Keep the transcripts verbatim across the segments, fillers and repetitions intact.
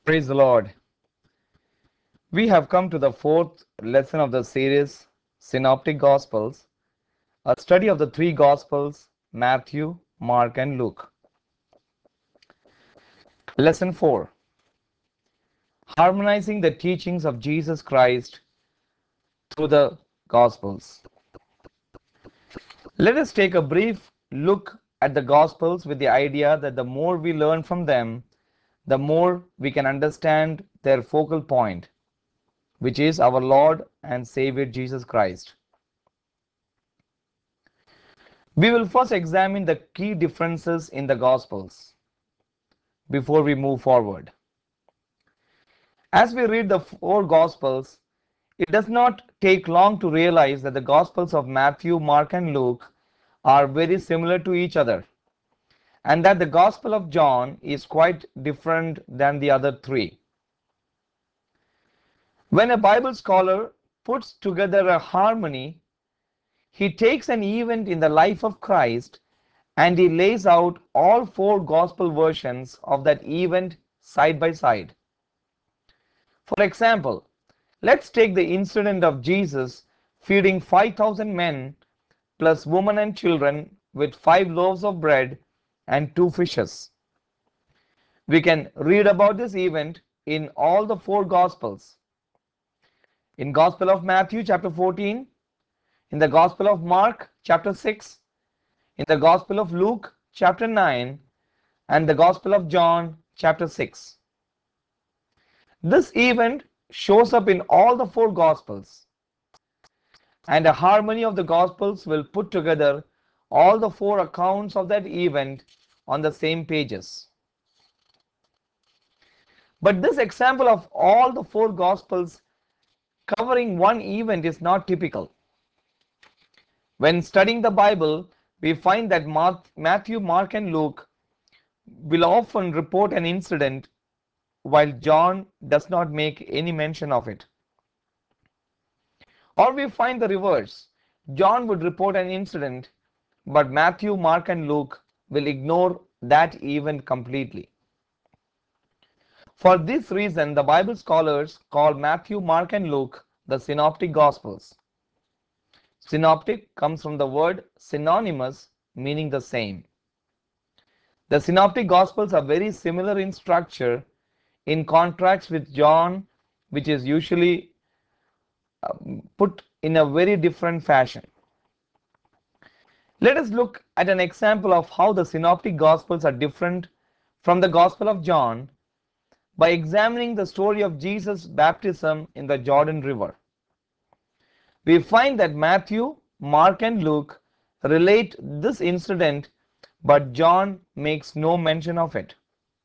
Praise the Lord. We have come to the fourth lesson of the series, Synoptic Gospels, a study of the three Gospels, Matthew, Mark, and Luke. Lesson four, Harmonizing the Teachings of Jesus Christ through the Gospels. Let us take a brief look at the Gospels with the idea that the more we learn from them, the more we can understand their focal point, which is our Lord and Savior Jesus Christ. We will first examine the key differences in the Gospels before we move forward. As we read the four Gospels, it does not take long to realize that the Gospels of Matthew, Mark, and Luke are very similar to each other, and that the Gospel of John is quite different than the other three. When a Bible scholar puts together a harmony, he takes an event in the life of Christ and he lays out all four gospel versions of that event side by side. For example, let's take the incident of Jesus feeding five thousand men plus women and children with five loaves of bread and two fishes. We can read about this event in all the four gospels. In Gospel of Matthew chapter fourteen, in the Gospel of Mark chapter six, in the Gospel of Luke chapter nine, and the Gospel of John chapter six. This event shows up in all the four Gospels, and a harmony of the Gospels will put together all the four accounts of that event on the same pages. But this example of all the four Gospels covering one event is not typical. When studying the Bible, we find that Matthew, Mark, and Luke will often report an incident while John does not make any mention of it. Or we find the reverse. John would report an incident, but Matthew, Mark, and Luke will ignore that event completely. For this reason, the Bible scholars call Matthew, Mark, and Luke the Synoptic Gospels. Synoptic comes from the word synonymous, meaning the same. The Synoptic Gospels are very similar in structure, in contrast with John, which is usually put in a very different fashion. Let us look at an example of how the Synoptic Gospels are different from the Gospel of John by examining the story of Jesus' baptism in the Jordan River. We find that Matthew, Mark, and Luke relate this incident, but John makes no mention of it.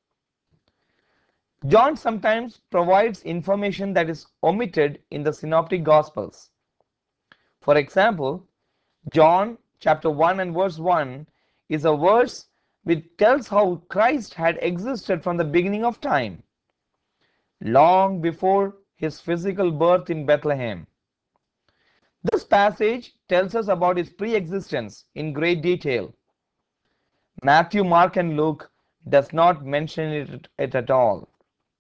John sometimes provides information that is omitted in the Synoptic Gospels. For example, John chapter one and verse one is a verse which tells how Christ had existed from the beginning of time, long before his physical birth in Bethlehem. This passage tells us about his pre-existence in great detail. Matthew, Mark, and Luke does not mention it, it at all.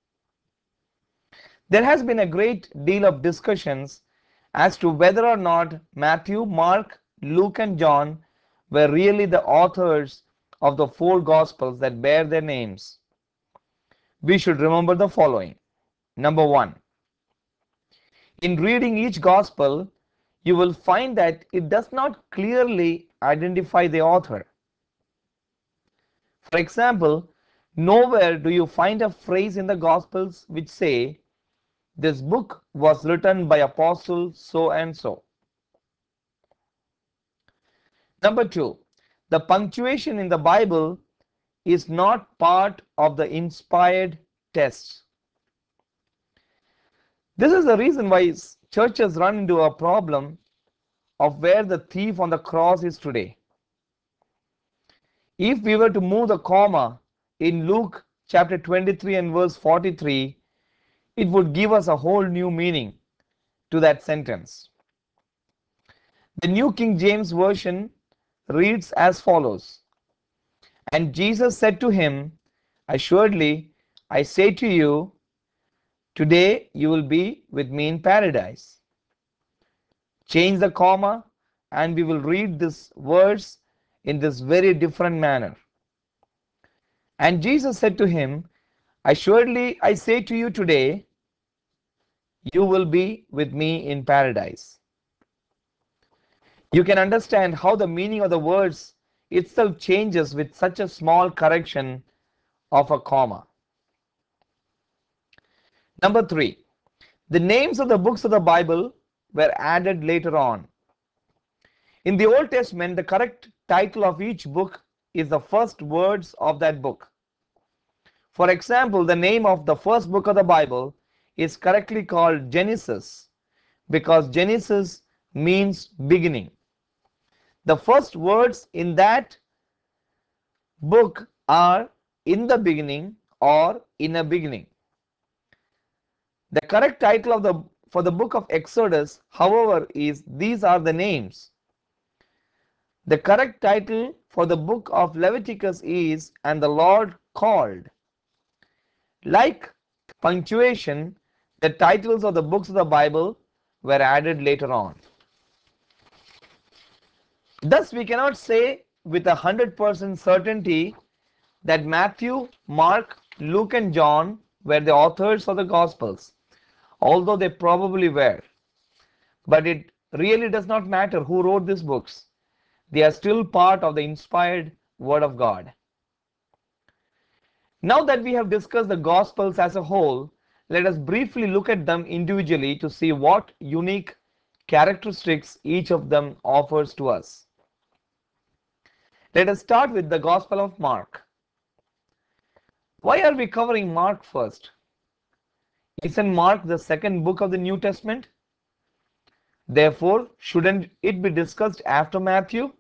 There has been a great deal of discussions as to whether or not Matthew, Mark, Luke, and John were really the authors of the four Gospels that bear their names. We should remember the following. Number one, in reading each Gospel, you will find that it does not clearly identify the author. For example, nowhere do you find a phrase in the Gospels which say, "This book was written by Apostle so and so." Number two, the punctuation in the Bible is not part of the inspired text. This is the reason why churches run into a problem of where the thief on the cross is today. If we were to move the comma in Luke chapter twenty-three and verse forty-three, it would give us a whole new meaning to that sentence. The New King James Version reads as follows, "And Jesus said to him, Assuredly, I say to you, Today you will be with me in paradise. Change the comma and we will read this verse in this very different manner. And Jesus said to him, Assuredly I say to you today, you will be with me in paradise. You can understand how the meaning of the words itself changes with such a small correction of a comma. Number three, the names of the books of the Bible were added later on. In the Old Testament, the correct title of each book is the first words of that book. For example, the name of the first book of the Bible is correctly called Genesis because Genesis means beginning. The first words in that book are in the beginning or in a beginning. The correct title of the for the book of Exodus, however, is these are the names. The correct title for the book of Leviticus is and the Lord called. Like punctuation, the titles of the books of the Bible were added later on. Thus, we cannot say with a hundred percent certainty that Matthew, Mark, Luke, and John were the authors of the Gospels, although they probably were. But it really does not matter who wrote these books. They are still part of the inspired Word of God. Now that we have discussed the Gospels as a whole, let us briefly look at them individually to see what unique characteristics each of them offers to us. Let us start with the Gospel of Mark. Why are we covering Mark first? Isn't Mark the second book of the New Testament? Therefore, shouldn't it be discussed after Matthew?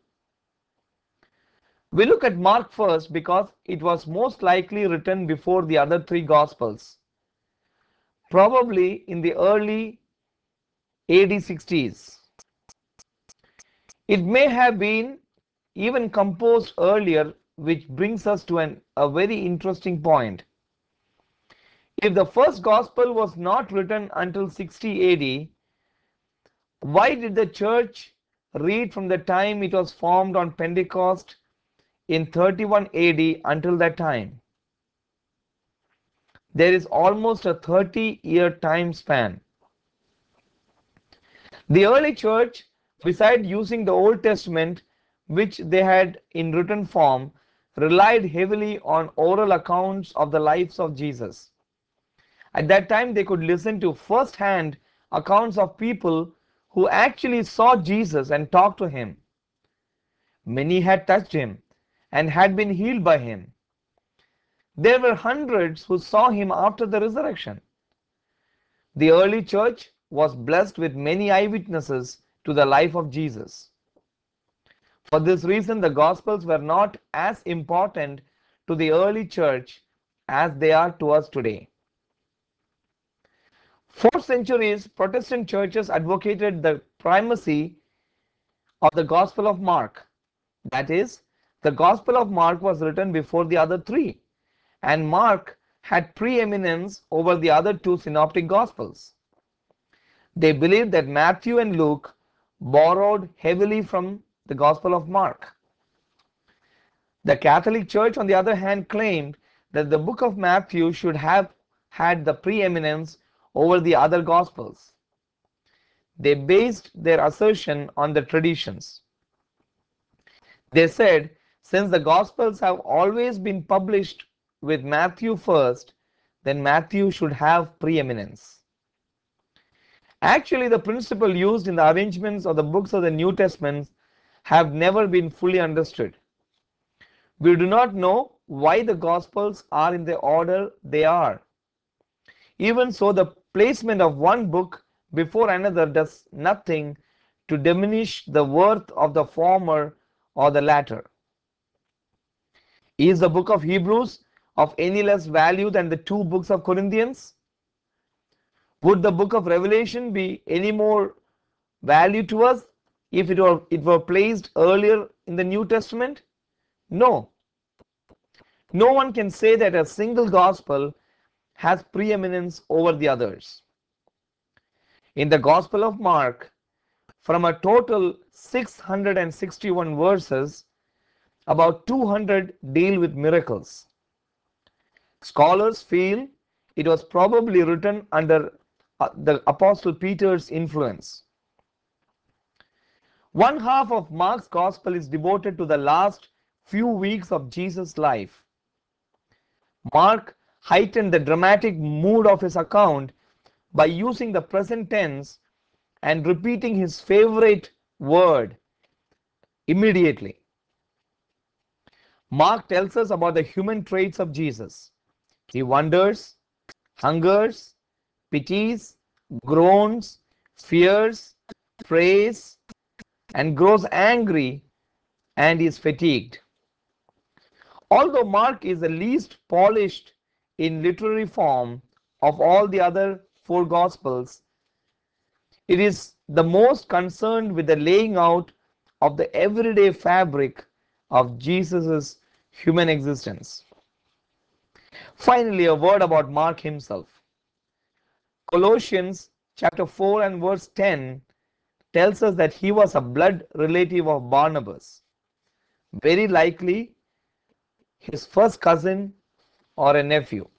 We look at Mark first because it was most likely written before the other three Gospels, probably in the early A D sixties. It may have been even composed earlier, which brings us to an, a very interesting point. If the first Gospel was not written until sixty A D, why did the church read from the time it was formed on Pentecost in thirty-one A D until that time? There is almost a thirty year time span. The early church, besides using the Old Testament, which they had in written form, relied heavily on oral accounts of the lives of Jesus. At that time, they could listen to first-hand accounts of people who actually saw Jesus and talked to him. Many had touched him and had been healed by him. There were hundreds who saw him after the resurrection. The early church was blessed with many eyewitnesses to the life of Jesus. For this reason, the Gospels were not as important to the early church as they are to us today. For centuries, Protestant churches advocated the primacy of the Gospel of Mark. That is, the Gospel of Mark was written before the other three, and Mark had preeminence over the other two synoptic Gospels. They believed that Matthew and Luke borrowed heavily from the Gospel of Mark. The Catholic Church, on the other hand, claimed that the book of Matthew should have had the preeminence over the other Gospels. They based their assertion on the traditions. They said, since the Gospels have always been published with Matthew first, then Matthew should have preeminence. Actually, the principle used in the arrangements of the books of the New Testament have never been fully understood. We do not know why the Gospels are in the order they are. Even so, the placement of one book before another does nothing to diminish the worth of the former or the latter. Is the book of Hebrews of any less value than the two books of Corinthians? Would the book of Revelation be any more value to us if it were, it were placed earlier in the New Testament? No. No one can say that a single gospel has preeminence over the others. In the Gospel of Mark, from a total six hundred sixty-one verses, about two hundred deal with miracles. Scholars feel it was probably written under uh, the Apostle Peter's influence. One half of Mark's Gospel is devoted to the last few weeks of Jesus' life. Mark heightened the dramatic mood of his account by using the present tense and repeating his favorite word, immediately. Mark tells us about the human traits of Jesus. He wonders, hungers, pities, groans, fears, prays, and grows angry and is fatigued. Although Mark is the least polished in literary form of all the other four Gospels, it is the most concerned with the laying out of the everyday fabric of Jesus' human existence. Finally, a word about Mark himself. Colossians chapter four and verse ten tells us that he was a blood relative of Barnabas, very likely his first cousin or a nephew.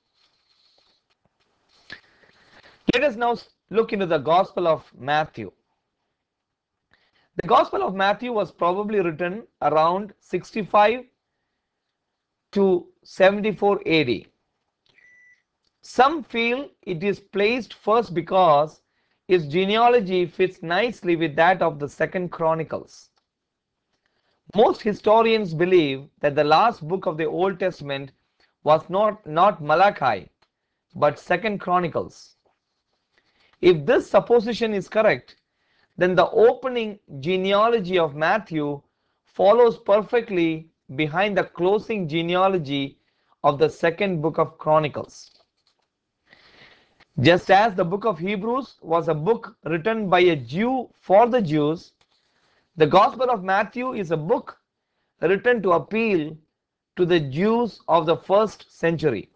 Let us now look into the Gospel of Matthew. The Gospel of Matthew was probably written around sixty-five to seventy-four A D. Some feel it is placed first because its genealogy fits nicely with that of the Second Chronicles. Most historians believe that the last book of the Old Testament was not, not Malachi, but Second Chronicles. If this supposition is correct, then the opening genealogy of Matthew follows perfectly behind the closing genealogy of the second book of Chronicles. Just as the book of Hebrews was a book written by a Jew for the Jews, the Gospel of Matthew is a book written to appeal to the Jews of the first century.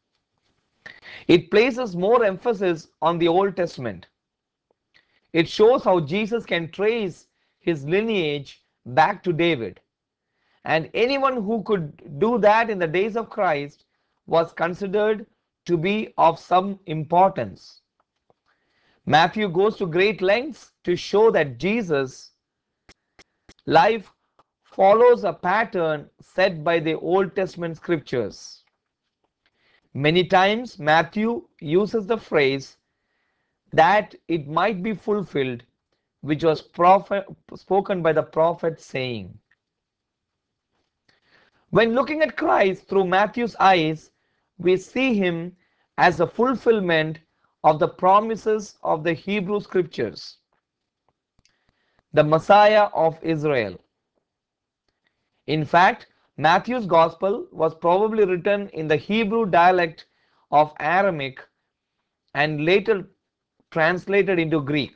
It places more emphasis on the Old Testament. It shows how Jesus can trace his lineage back to David, and anyone who could do that in the days of Christ was considered to be of some importance. Matthew goes to great lengths to show that Jesus' life follows a pattern set by the Old Testament scriptures. Many times Matthew uses the phrase that it might be fulfilled, which was prophet, spoken by the prophet, saying. When looking at Christ through Matthew's eyes, we see him as a fulfillment of the promises of the Hebrew scriptures, the Messiah of Israel. In fact, Matthew's gospel was probably written in the Hebrew dialect of Aramaic and later translated into Greek.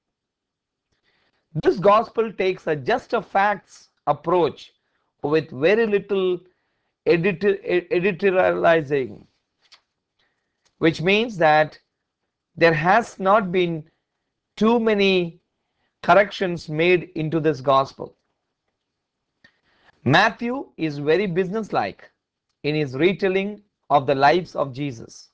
This gospel takes a just a facts approach with very little editorializing, which means that there has not been too many corrections made into this gospel. Matthew is very businesslike in his retelling of the lives of Jesus.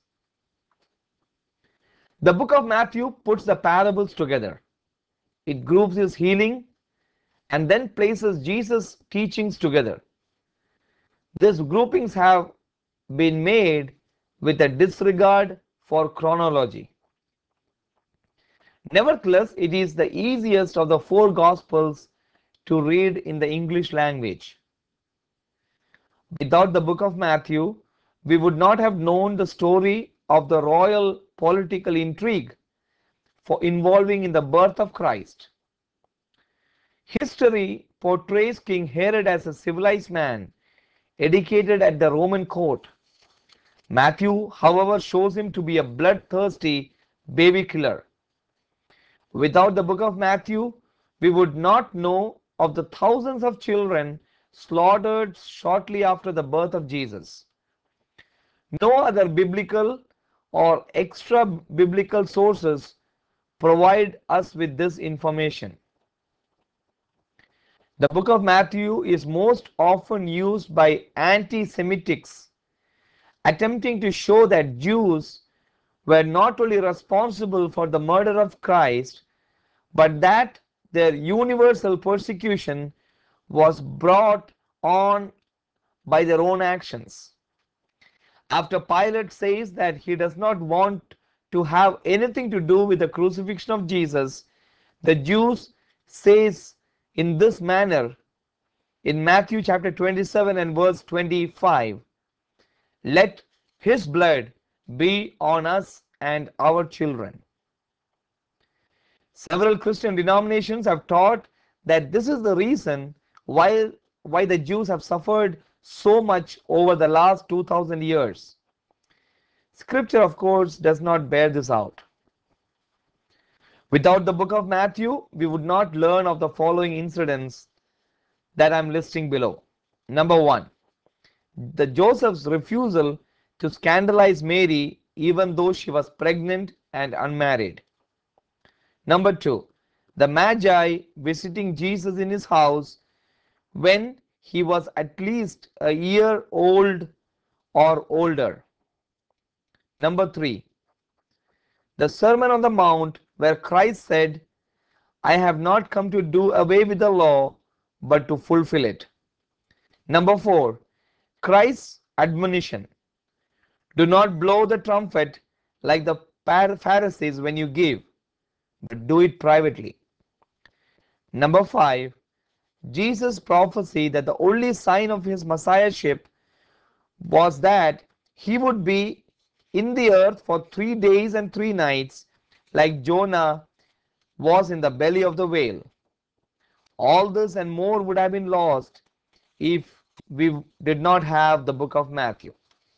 The book of Matthew puts the parables together. It groups his healing and then places Jesus' teachings together. These groupings have been made with a disregard for chronology. Nevertheless, it is the easiest of the four Gospels to read in the English language. Without the book of Matthew, we would not have known the story of the royal political intrigue for involving in the birth of Christ. History portrays King Herod as a civilized man, educated at the Roman court. Matthew, however, shows him to be a bloodthirsty baby killer. Without the book of Matthew, we would not know of the thousands of children slaughtered shortly after the birth of Jesus. No other biblical or extra biblical sources provide us with this information. The book of Matthew is most often used by anti-Semitics, attempting to show that Jews were not only responsible for the murder of Christ, but that their universal persecution was brought on by their own actions. After Pilate says that he does not want to have anything to do with the crucifixion of Jesus, the Jews says in this manner in Matthew chapter twenty-seven and verse twenty-five, "Let his blood be on us and our children." Several Christian denominations have taught that this is the reason why, why the Jews have suffered so much over the last two thousand years. Scripture, of course, does not bear this out. Without the book of Matthew, we would not learn of the following incidents that I am listing below. Number one, the Joseph's refusal to scandalize Mary even though she was pregnant and unmarried. Number two, the Magi visiting Jesus in his house when he was at least a year old or older. Number three, the Sermon on the Mount where Christ said, "I have not come to do away with the law, but to fulfill it." Number four, Christ's admonition, "Do not blow the trumpet like the Pharisees when you give, but do it privately." Number five, Jesus' prophecy that the only sign of his messiahship was that he would be in the earth for three days and three nights, like Jonah was in the belly of the whale. All this and more would have been lost if we did not have the book of Matthew.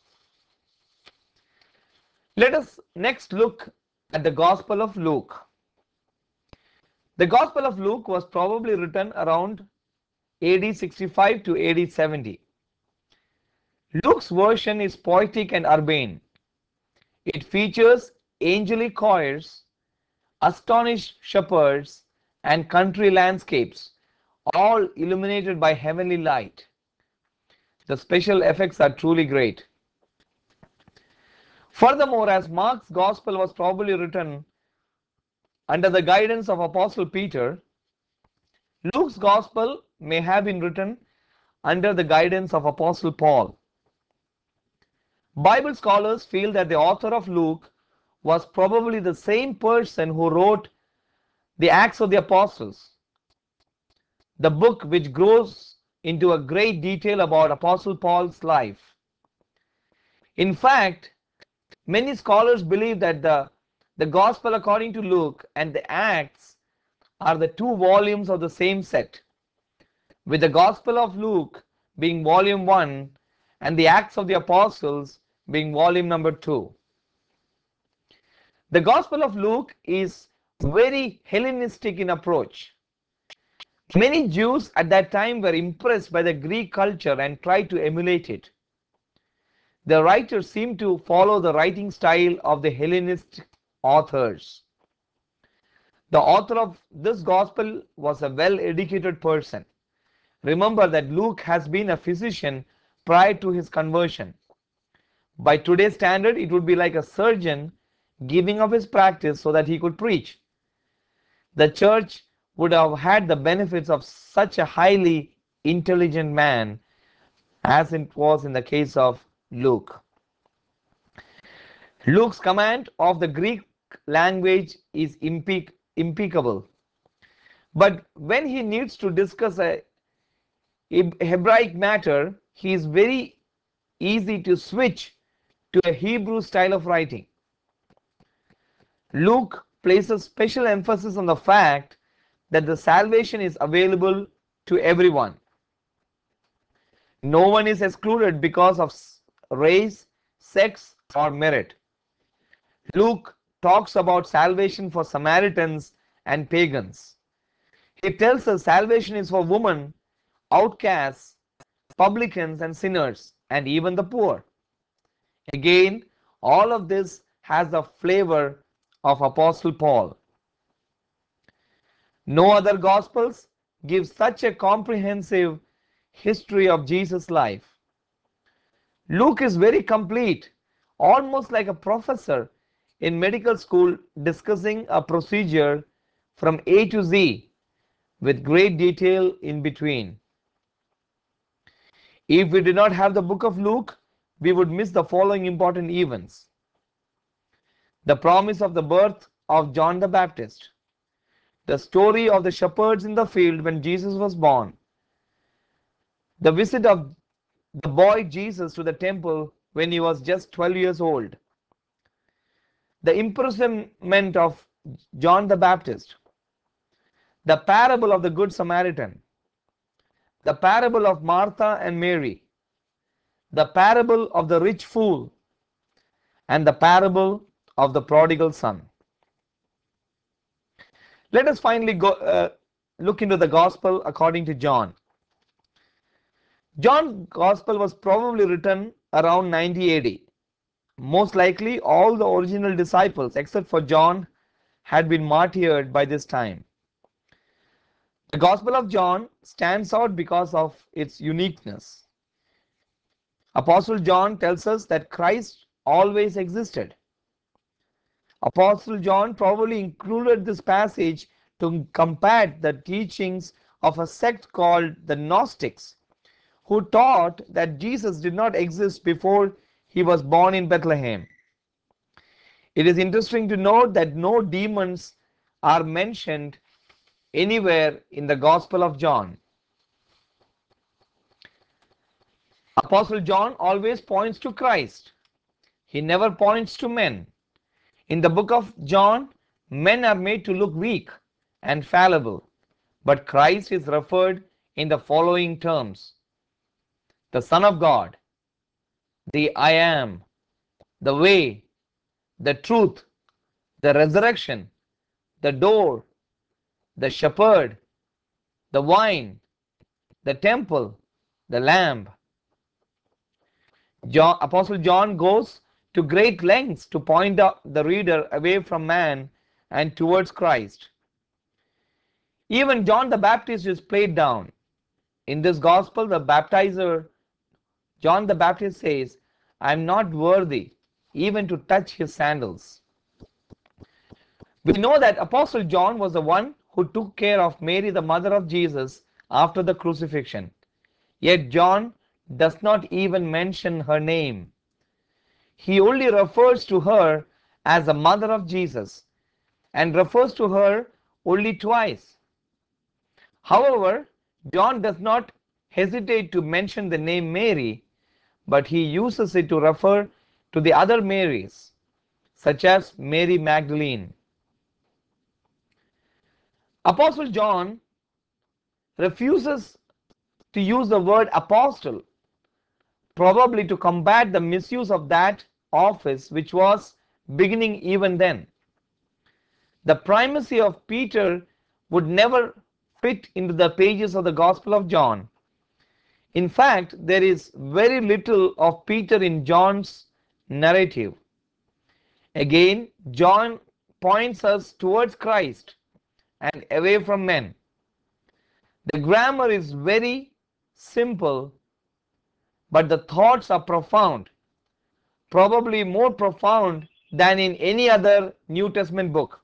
Let us next look at the Gospel of Luke. The Gospel of Luke was probably written around A D sixty-five to A D seventy. Luke's version is poetic and urbane. It features angelic choirs, astonished shepherds, and country landscapes, all illuminated by heavenly light. The special effects are truly great. Furthermore, as Mark's Gospel was probably written under the guidance of Apostle Peter, Luke's Gospel may have been written under the guidance of Apostle Paul. Bible scholars feel that the author of Luke was probably the same person who wrote the Acts of the Apostles, the book which grows into a great detail about Apostle Paul's life. In fact, many scholars believe that the, the Gospel according to Luke and the Acts are the two volumes of the same set, with the Gospel of Luke being volume one and the Acts of the Apostles being volume number two. The Gospel of Luke is very Hellenistic in approach. Many Jews at that time were impressed by the Greek culture and tried to emulate it. The writers seem to follow the writing style of the Hellenist authors. The author of this Gospel was a well-educated person. Remember that Luke has been a physician prior to his conversion. By today's standard, it would be like a surgeon giving up his practice so that he could preach. The church would have had the benefits of such a highly intelligent man as it was in the case of Luke. Luke's command of the Greek language is impec impeccable. But when he needs to discuss a Hebraic matter, he is very easy to switch to a Hebrew style of writing. Luke places special emphasis on the fact that the salvation is available to everyone. No one is excluded because of race, sex, or merit. Luke talks about salvation for Samaritans and pagans. He tells us salvation is for women, outcasts, publicans, and sinners, and even the poor. Again, all of this has the flavor of Apostle Paul. No other Gospels give such a comprehensive history of Jesus' life. Luke is very complete, almost like a professor in medical school discussing a procedure from A to Z with great detail in between. If we did not have the book of Luke, we would miss the following important events: the promise of the birth of John the Baptist, the story of the shepherds in the field when Jesus was born, the visit of the boy Jesus to the temple when he was just twelve years old, the imprisonment of John the Baptist, the parable of the Good Samaritan, the parable of Martha and Mary, the parable of the rich fool, and the parable of the prodigal son. Let us finally go uh, look into the gospel according to John. John's gospel was probably written around ninety A D. Most likely all the original disciples except for John had been martyred by this time. The Gospel of John stands out because of its uniqueness. Apostle John tells us that Christ always existed. Apostle John probably included this passage to combat the teachings of a sect called the Gnostics, who taught that Jesus did not exist before he was born in Bethlehem. It is interesting to note that no demons are mentioned anywhere in the Gospel of John. Apostle John always points to Christ. He never points to men. In the book of John, men are made to look weak and fallible, but Christ is referred in the following terms: the Son of God, the I Am, the way, the truth, the resurrection, the door, the shepherd, the vine, the temple, the lamb. John, Apostle John goes to great lengths to point out the reader away from man and towards Christ. Even John the Baptist is played down. In this gospel, the baptizer, John the Baptist, says, "I am not worthy even to touch his sandals." We know that Apostle John was the one who took care of Mary, the mother of Jesus, after the crucifixion. Yet John does not even mention her name. He only refers to her as the mother of Jesus and refers to her only twice. However, John does not hesitate to mention the name Mary, but he uses it to refer to the other Marys, such as Mary Magdalene. Apostle John refuses to use the word apostle, probably to combat the misuse of that office which was beginning even then. The primacy of Peter would never fit into the pages of the Gospel of John. In fact, there is very little of Peter in John's narrative. Again, John points us towards Christ and away from men. The grammar is very simple, but the thoughts are profound, probably more profound than in any other New Testament book.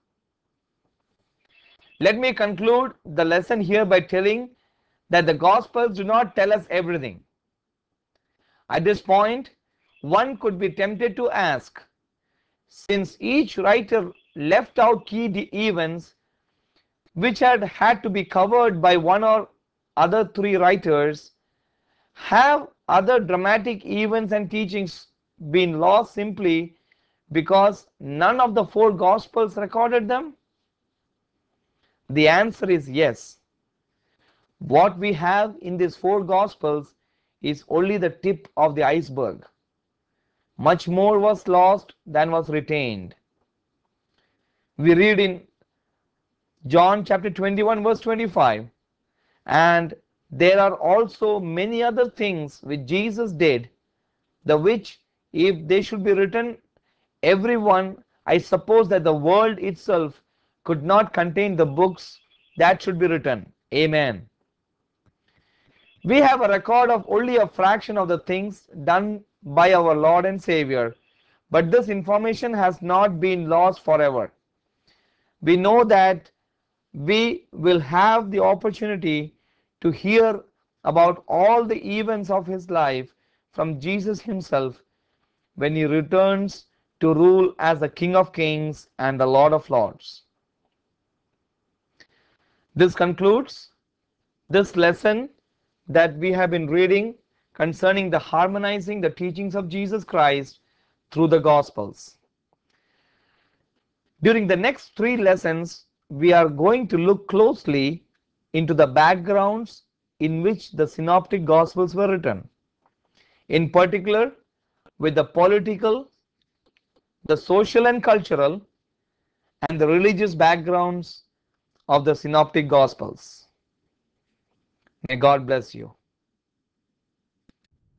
Let me conclude the lesson here by telling that the Gospels do not tell us everything. At this point, one could be tempted to ask, since each writer left out key events which had had to be covered by one or other three writers, have other dramatic events and teachings been lost simply because none of the four Gospels recorded them? The answer is yes. What we have in these four Gospels is only the tip of the iceberg. Much more was lost than was retained. We read in John chapter twenty-one verse twenty-five, "And there are also many other things which Jesus did, the which, if they should be written, everyone, I suppose that the world itself could not contain the books that should be written. Amen. We have a record of only a fraction of the things done by our Lord and Savior, but this information has not been lost forever. We know that we will have the opportunity to hear about all the events of his life from Jesus himself when he returns to rule as the King of Kings and the Lord of Lords. This concludes this lesson that we have been reading concerning the harmonizing the teachings of Jesus Christ through the Gospels. During the next three lessons, we are going to look closely into the backgrounds in which the Synoptic Gospels were written, in particular with the political, the social and cultural, and the religious backgrounds of the Synoptic Gospels. May God bless you.